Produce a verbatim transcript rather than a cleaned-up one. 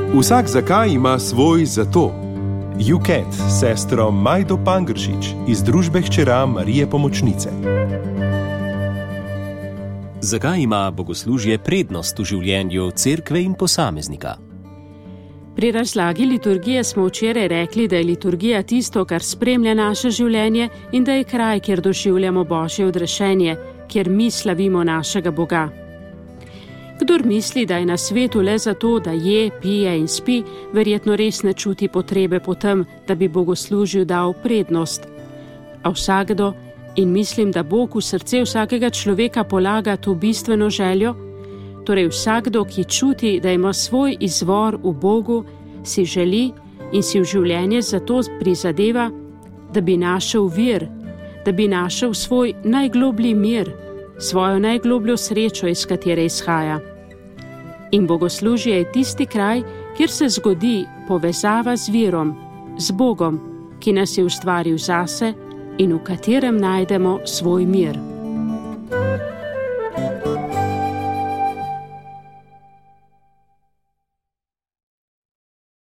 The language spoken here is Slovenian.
Vsak zakaj ima svoj zato. U K E T, sestro Majdo Pangršič iz družbe hčera Marije Pomočnice. Zakaj ima bogoslužje prednost v življenju cerkve in posameznika? Pri razlagi liturgije smo včeraj rekli, da je liturgija tisto, kar spremlja naše življenje in da je kraj, kjer doživljamo Božje odrešenje, kjer mi slavimo našega Boga. Kdor misli, da je na svetu le zato, da je, pije in spi, verjetno res ne čuti potrebe po tem, da bi bogoslužju dal prednost. A vsakdo, in mislim, da Bog v srce vsakega človeka polaga to bistveno željo, torej vsakdo, ki čuti, da ima svoj izvor v Bogu, si želi in si v življenje zato prizadeva, da bi našel vir, da bi našel svoj najgloblji mir, svojo najglobljo srečo, iz katere izhaja. In bogoslužje je tisti kraj, kjer se zgodi povezava z virom, z Bogom, ki nas je ustvaril zase in v katerem najdemo svoj mir.